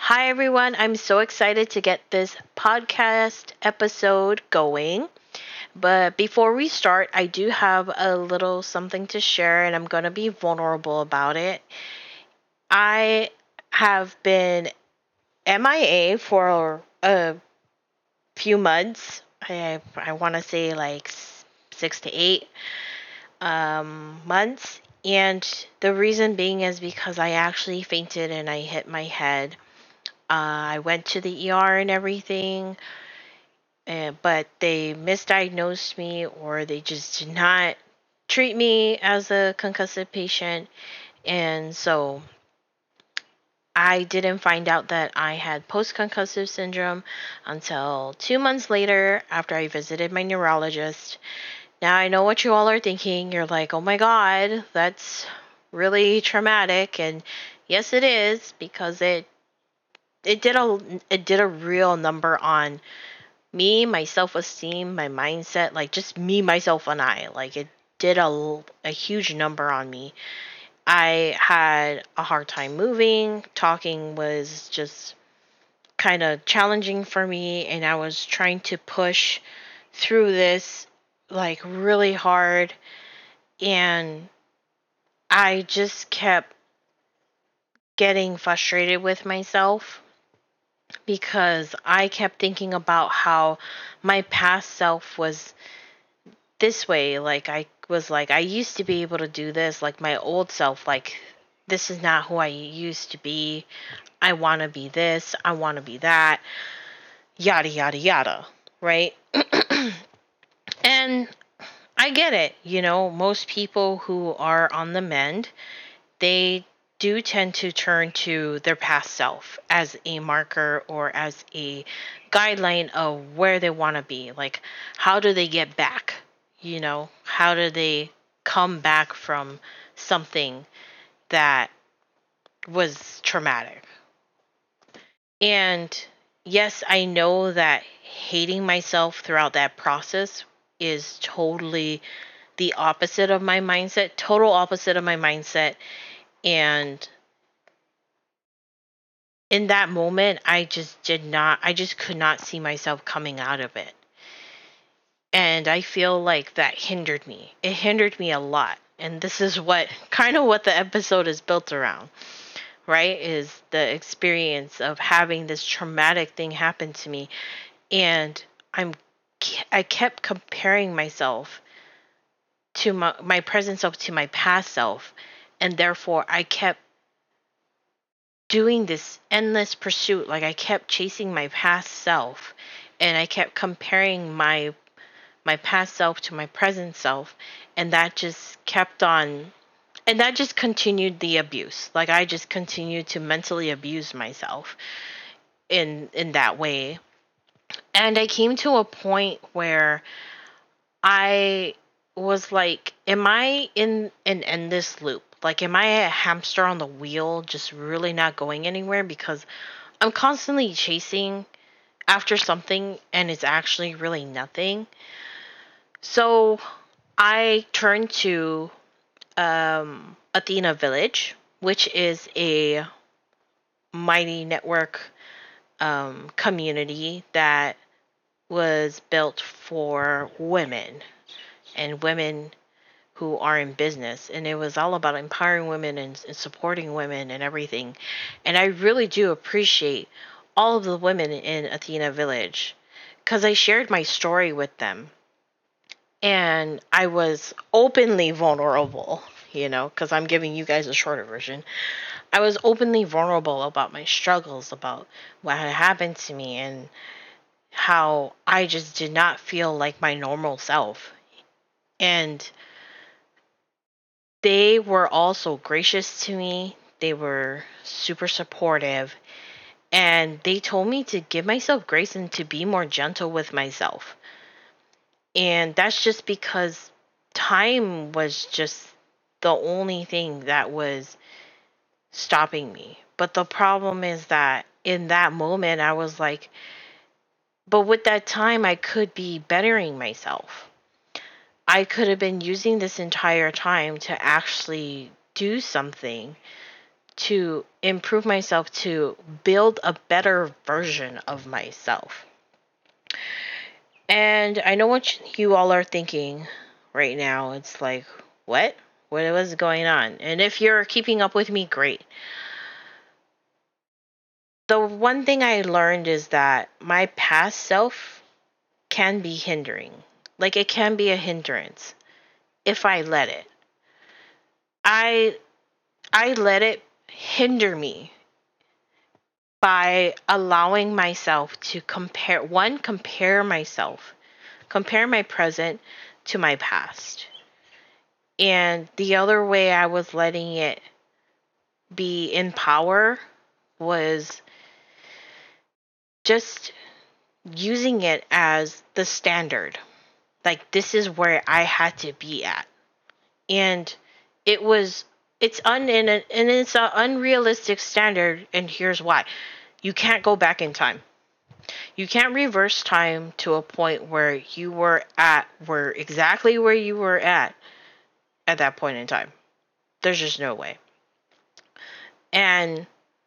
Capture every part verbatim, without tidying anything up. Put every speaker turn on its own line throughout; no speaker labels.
Hi, everyone. I'm so excited to get this podcast episode going. But before we start, I do have a little something to share, and I'm going to be vulnerable about it. I have been M I A for a few months. I, I want to say like six to eight um, months. And the reason being is because I actually fainted and I hit my head. Uh, I went to the E R and everything, uh, but they misdiagnosed me or they just did not treat me as a concussive patient. And so I didn't find out that I had post concussive syndrome until two months later after I visited my neurologist. Now I know what you all are thinking. You're like, oh my God, that's really traumatic. And yes, it is because it it did a it did a real number on me, my self esteem, my mindset, like just me, myself, and I. Like it did a, a huge number on me. I had a hard time moving. Talking was just kind of challenging for me, and I was trying to push through this like really hard. And I just kept getting frustrated with myself because I kept thinking about how my past self was this way. Like I was like, I used to be able to do this, like my old self, like this is not who I used to be. I want to be this, I want to be that, yada yada yada, right? And I get it. You know, most people who are on the mend, they do tend to turn to their past self as a marker or as a guideline of where they want to be. Like, how do they get back? You know, how do they come back from something that was traumatic? And yes, I know that hating myself throughout that process is totally the opposite of my mindset, total opposite of my mindset. And in that moment, I just did not, I just could not see myself coming out of it. And I feel like that hindered me. It hindered me a lot. And this is what kind of what the episode is built around, right? Is the experience of having this traumatic thing happen to me. And I'm, I kept comparing myself to my, my present self to my past self. And therefore, I kept doing this endless pursuit. Like I kept chasing my past self and I kept comparing my my past self to my present self, and that just kept on, and that just continued the abuse. Like I just continued to mentally abuse myself in in that way. And I came to a point where I was like, am I in an endless loop? Like, am I a hamster on the wheel, just really not going anywhere? Because I'm constantly chasing after something and it's actually really nothing. So I turned to um, Athena Village, which is a mighty network um, community that was built for women and women who are in business. And it was all about empowering women and, and supporting women and everything. And I really do appreciate all of the women in Athena Village because I shared my story with them. And I was openly vulnerable, you know, because I'm giving you guys a shorter version. I was openly vulnerable about my struggles, about what had happened to me, and how I just did not feel like my normal self. And they were also gracious to me. They were super supportive. And they told me to give myself grace and to be more gentle with myself. And that's just because time was just the only thing that was stopping me. But the problem is that in that moment, I was like, but with that time, I could be bettering myself. I could have been using this entire time to actually do something to improve myself, to build a better version of myself. And I know what you all are thinking right now. It's like, what? What was going on? And if you're keeping up with me, great. The one thing I learned is that my past self can be hindering. Like, it can be a hindrance if I let it. I I let it hinder me by allowing myself to compare one compare myself, compare my present to my past. And the other way I was letting it be in power was just using it as the standard. Like, this is where I had to be at. And it was it's un and it's an unrealistic standard, and here's why. You can't go back in time. You can't reverse time to a point where you were at where exactly where you were at at that point in time. There's just no way. And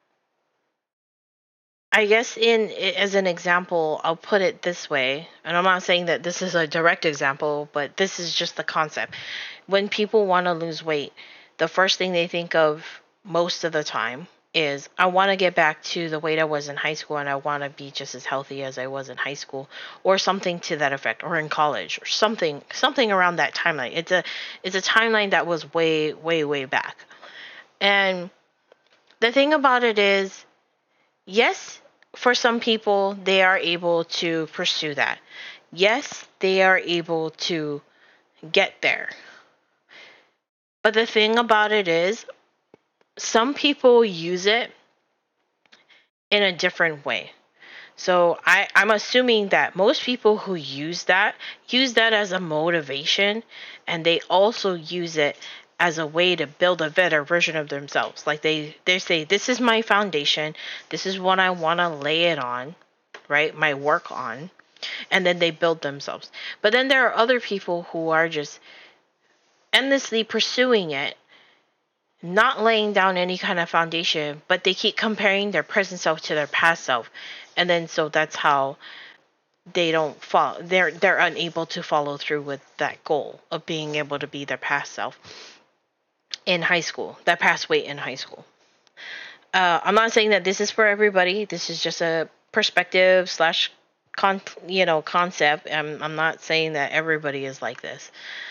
I guess in as an example, I'll put it this way, and I'm not saying that this is a direct example, but this is just the concept. When people want to lose weight, the first thing they think of most of the time is, I want to get back to the weight I was in high school, and I want to be just as healthy as I was in high school, or something to that effect, or in college, or something something around that timeline. It's a it's a timeline that was way way way back. And the thing about it is, yes, for some people, they are able to pursue that. Yes, they are able to get there. But the thing about it is, some people use it in a different way. So I, I'm assuming that most people who use that, use that as a motivation, and they also use it as a way to build a better version of themselves. Like, they, they say, this is my foundation, this is what I want to lay it on, right? My work on. And then they build themselves. But then there are other people who are just endlessly pursuing it, not laying down any kind of foundation, but they keep comparing their present self to their past self. And then so that's how they don't follow, they're they're unable to follow through with that goal of being able to be their past self in high school, that past weight in high school. Uh, I'm not saying that this is for everybody. This is just a perspective slash con you know concept. I'm I'm not saying that everybody is like this.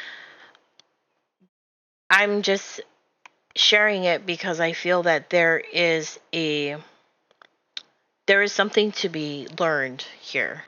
I'm just sharing it because I feel that there is a there is something to be learned here.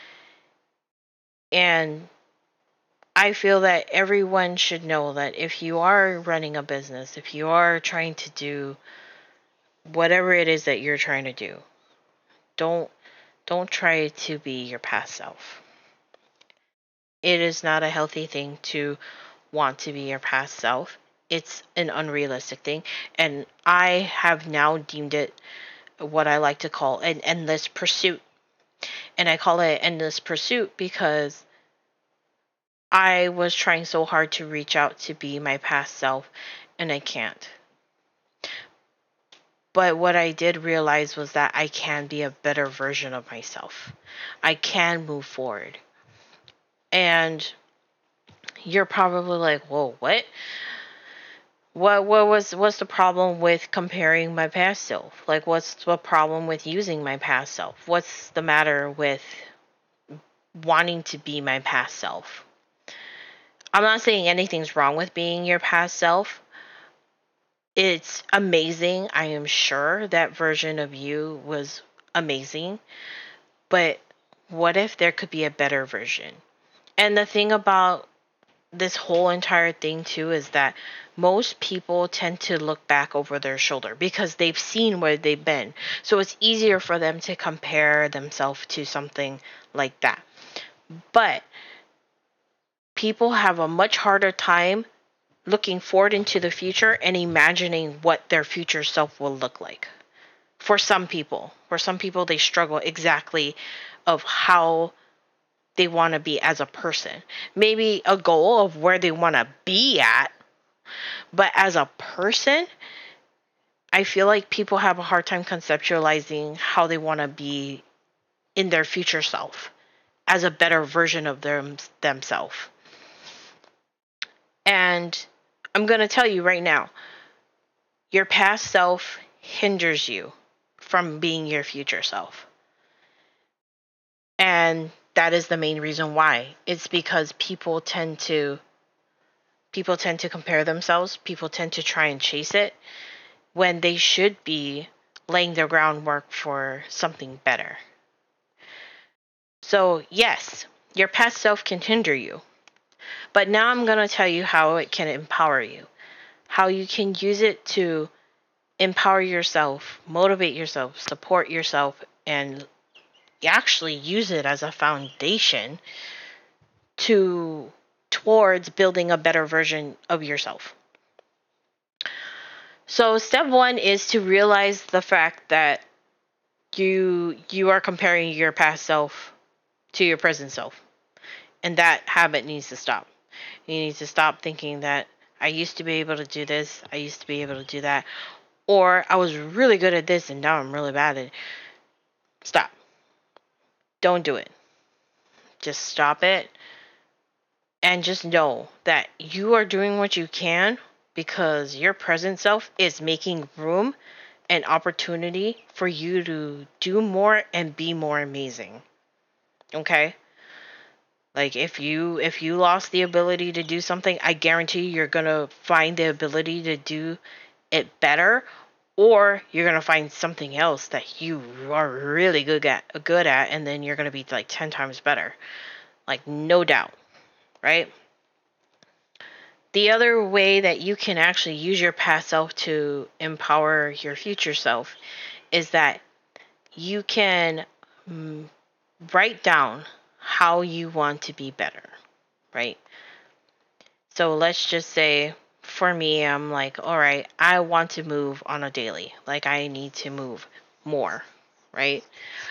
And I feel that everyone should know that if you are running a business, if you are trying to do whatever it is that you're trying to do, don't don't try to be your past self. It is not a healthy thing to want to be your past self. It's an unrealistic thing, and I have now deemed it what I like to call an endless pursuit. And I call it endless pursuit because I was trying so hard to reach out to be my past self, and I can't. But what I did realize was that I can be a better version of myself. I can move forward. And you're probably like, whoa, what? What what was what's the problem with comparing my past self? Like, what's the problem with using my past self? What's the matter with wanting to be my past self? I'm not saying anything's wrong with being your past self. It's amazing. I am sure that version of you was amazing. But what if there could be a better version? And the thing about this whole entire thing too is that most people tend to look back over their shoulder because they've seen where they've been. So it's easier for them to compare themselves to something like that. But people have a much harder time looking forward into the future and imagining what their future self will look like. For some people, for some people, they struggle exactly of how they want to be as a person. Maybe a goal of where they want to be at, but as a person, I feel like people have a hard time conceptualizing how they want to be in their future self as a better version of them themselves. And I'm going to tell you right now, your past self hinders you from being your future self. And that is the main reason why. It's because people tend to people tend to compare themselves, people tend to try and chase it when they should be laying their groundwork for something better. So, yes, your past self can hinder you. But now I'm going to tell you how it can empower you. How you can use it to empower yourself, motivate yourself, support yourself, and actually use it as a foundation to towards building a better version of yourself. So step one is to realize the fact that you you are comparing your past self to your present self. And that habit needs to stop. You need to stop thinking that I used to be able to do this, I used to be able to do that, or I was really good at this and now I'm really bad at it. Stop. Don't do it. Just stop it. And just know that you are doing what you can because your present self is making room and opportunity for you to do more and be more amazing. Okay? Like if you if you lost the ability to do something, I guarantee you're going to find the ability to do it better, or you're going to find something else that you are really good at good at and then you're going to be like ten times better. Like no doubt, right? The other way that you can actually use your past self to empower your future self is that you can mm, write down how you want to be better, right? So let's just say for me, I'm like, all right, I want to move on a daily. Like I need to move more, right?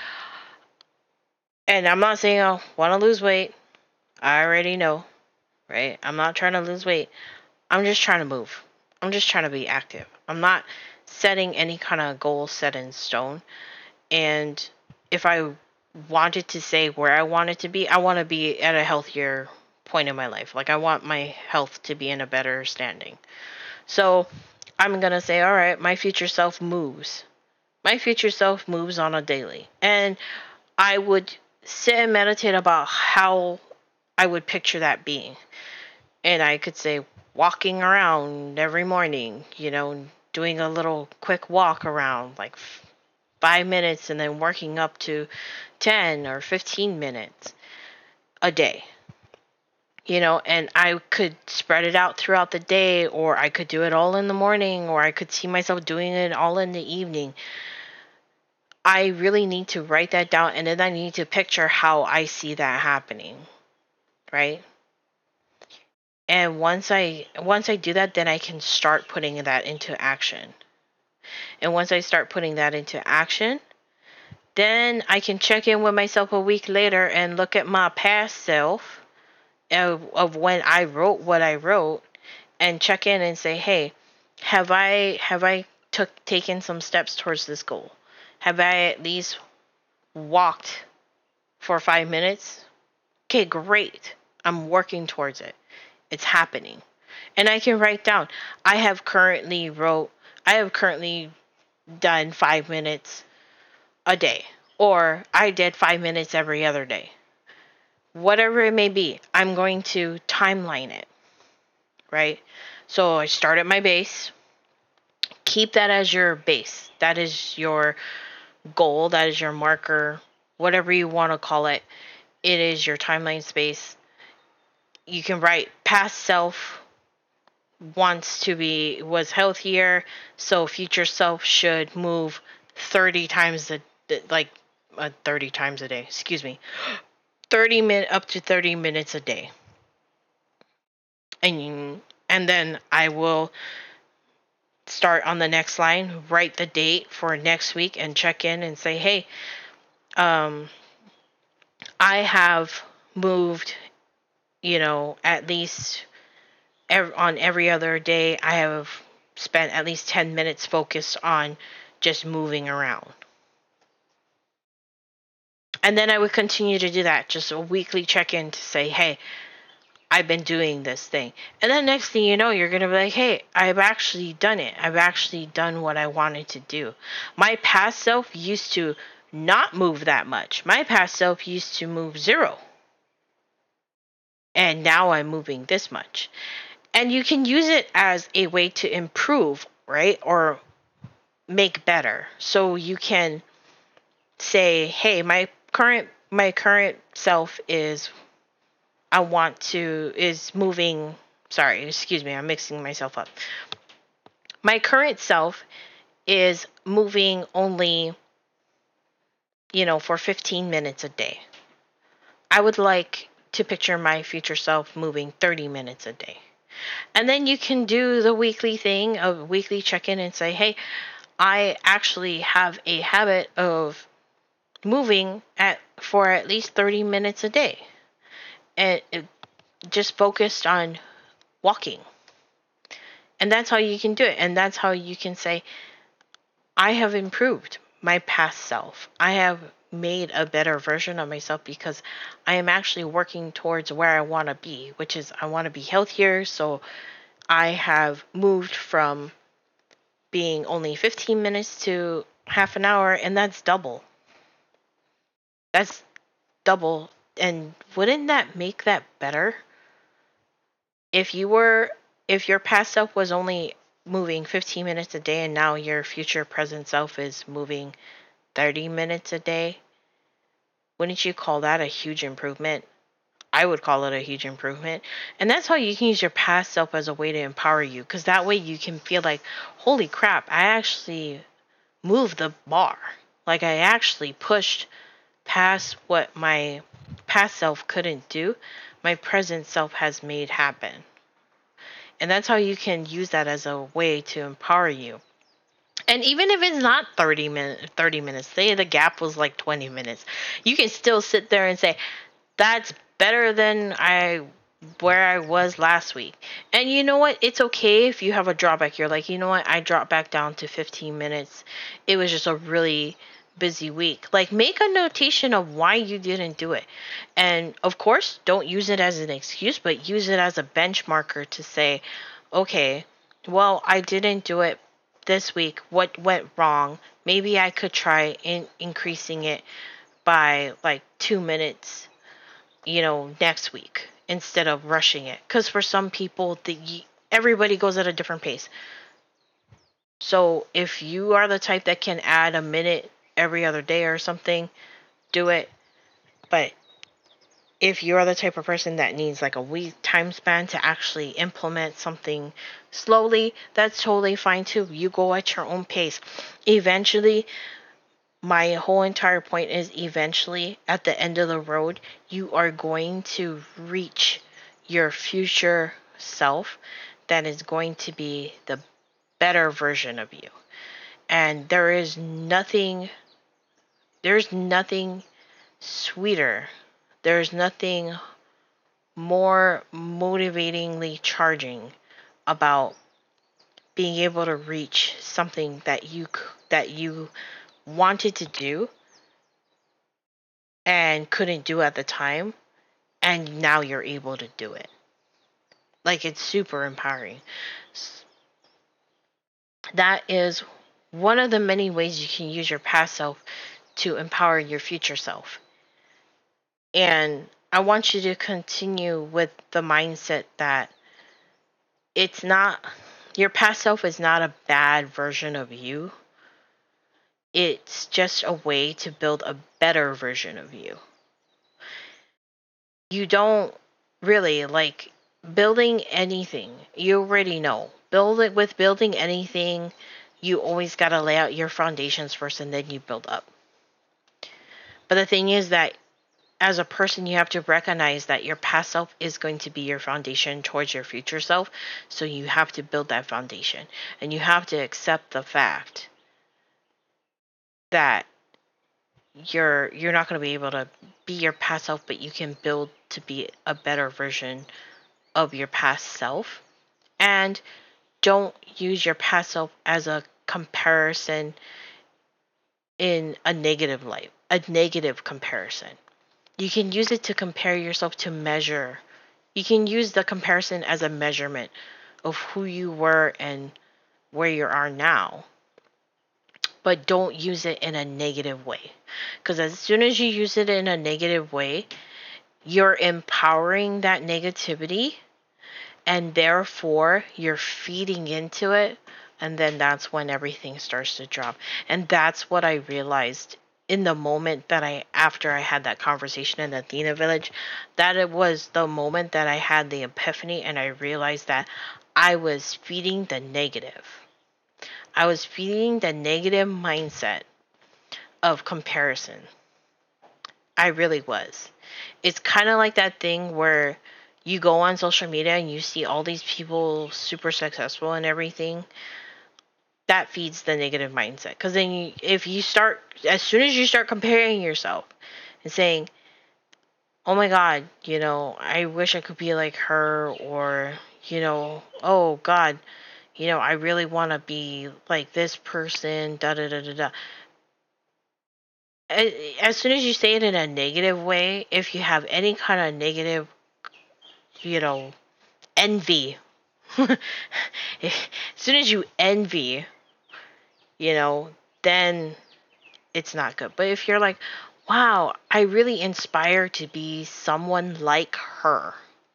And I'm not saying I want to lose weight. I already know, right? I'm not trying to lose weight. I'm just trying to move. I'm just trying to be active. I'm not setting any kind of goal set in stone. And if I wanted to say where I wanted to be, I want to be at a healthier point in my life. Like I want my health to be in a better standing. So I'm going to say, all right, my future self moves. My future self moves on a daily. And I would sit and meditate about how I would picture that being. And I could say walking around every morning, you know, doing a little quick walk around like five minutes and then working up to ten or fifteen minutes a day. You know, and I could spread it out throughout the day, or I could do it all in the morning, or I could see myself doing it all in the evening. I really need to write that down, and then I need to picture how I see that happening, right? And once I once I do that, then I can start putting that into action. And once I start putting that into action, then I can check in with myself a week later and look at my past self of, of when I wrote what I wrote and check in and say, hey, have I have I took taken some steps towards this goal? Have I at least walked for five minutes? Okay, great. I'm working towards it. It's happening. And I can write down, I have currently wrote, I have currently done five minutes a day, or I did five minutes every other day. Whatever it may be, I'm going to timeline it, right? So I start at my base. Keep that as your base. That is your goal. That is your marker, whatever you want to call it. It is your timeline space. You can write past self wants to be, was healthier, so future self should move thirty times a, like, uh, thirty times a day, excuse me, thirty min up to thirty minutes a day. And, and then I will start on the next line, write the date for next week and check in and say, hey, um, I have moved, you know, at least ev- on every other day. I have spent at least ten minutes focused on just moving around. And then I would continue to do that, just a weekly check-in to say, hey, I've been doing this thing. And then next thing you know, you're going to be like, hey, I've actually done it. I've actually done what I wanted to do. My past self used to not move that much. My past self used to move zero. And now I'm moving this much. And you can use it as a way to improve, right? Or make better. So you can say, hey, my current my current self is I want to is moving sorry, excuse me, I'm mixing myself up. My current self is moving only, you know, for fifteen minutes a day. I would like to picture my future self moving thirty minutes a day. And then you can do the weekly thing of weekly check-in and say, hey, I actually have a habit of moving at for at least thirty minutes a day. And it just focused on walking. And that's how you can do it. And that's how you can say, I have improved my past self. I have made a better version of myself because I am actually working towards where I want to be, which is I want to be healthier. So I have moved from being only fifteen minutes to half an hour, and that's double. That's double. And wouldn't that make that better? If you were, if your past self was only moving fifteen minutes a day and now your future present self is moving thirty minutes a day, wouldn't you call that a huge improvement? I would call it a huge improvement. And that's how you can use your past self as a way to empower you, because that way you can feel like, holy crap, I actually moved the bar. Like I actually pushed past what my past self couldn't do, my present self has made happen. And that's how you can use that as a way to empower you. And even if it's not thirty minutes, thirty minutes, say the gap was like twenty minutes, you can still sit there and say, that's better than I where I was last week. And you know what? It's okay if you have a drawback. You're like, you know what? I dropped back down to fifteen minutes. It was just a really busy week. Like, make a notation of why you didn't do it. And of course, don't use it as an excuse, but use it as a benchmarker to say, okay, well, I didn't do it this week. What went wrong? Maybe I could try in increasing it by like two minutes, you know, next week instead of rushing it. Because for some people, the everybody goes at a different pace. So if you are the type that can add a minute every other day or something, do it. But if you're the type of person that needs like a week time span to actually implement something slowly, that's totally fine too. You go at your own pace. Eventually, my whole entire point is eventually at the end of the road, you are going to reach your future self that is going to be the better version of you. And there is nothing, there's nothing sweeter. There's nothing more motivatingly charging about being able to reach something that you that you wanted to do and couldn't do at the time, and now you're able to do it. Like, it's super empowering. That is one of the many ways you can use your past self to empower your future self. And I want you to continue with the mindset that it's not, your past self is not a bad version of you. It's just a way to build a better version of you. You don't really like building anything. You already know. Build it with building anything. You always got to lay out your foundations first and then you build up. But the thing is that as a person, you have to recognize that your past self is going to be your foundation towards your future self. So you have to build that foundation. And you have to accept the fact that you're you're not going to be able to be your past self, but you can build to be a better version of your past self. And don't use your past self as a comparison in a negative light, a negative comparison. You can use it to compare yourself to measure. You can use the comparison as a measurement of who you were and where you are now. But don't use it in a negative way. Because as soon as you use it in a negative way, you're empowering that negativity, and therefore you're feeding into it. And then that's when everything starts to drop. And that's what I realized in the moment that I, after I had that conversation in the Athena village, that it was the moment that I had the epiphany and I realized that I was feeding the negative. I was feeding the negative mindset of comparison. I really was. It's kind of like that thing where you go on social media and you see all these people super successful and everything. That feeds the negative mindset. Because then you, if you start, as soon as you start comparing yourself and saying, oh my God, you know, I wish I could be like her, or, you know, oh God, you know, I really want to be like this person, da da da da da. As soon as you say it in a negative way, if you have any kind of negative, you know, envy, as soon as you envy, you know, then it's not good. But if you're like, wow, I really inspire to be someone like her,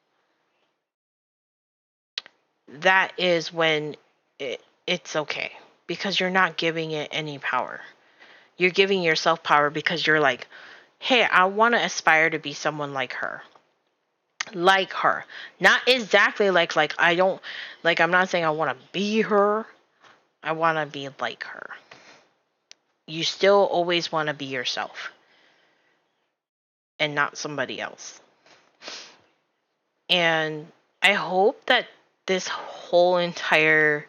that is when it, it's okay, because you're not giving it any power. You're giving yourself power because you're like, hey, I want to aspire to be someone like her. Like her. Not exactly like, like, I don't, like, I'm not saying I want to be her. I want to be like her. You still always want to be yourself and not somebody else. And I hope that this whole entire,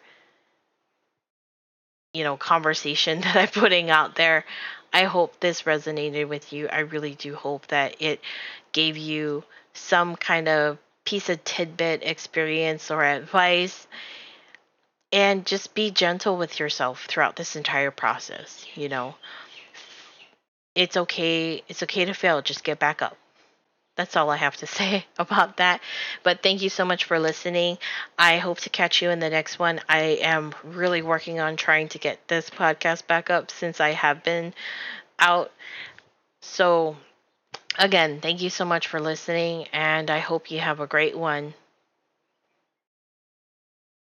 you know, conversation that I'm putting out there, I hope this resonated with you. I really do hope that it gave you some kind of piece of tidbit experience or advice. And just be gentle with yourself throughout this entire process. You know, it's okay. It's okay to fail. Just get back up. That's all I have to say about that. But thank you so much for listening. I hope to catch you in the next one. I am really working on trying to get this podcast back up since I have been out. So, again, thank you so much for listening, and I hope you have a great one.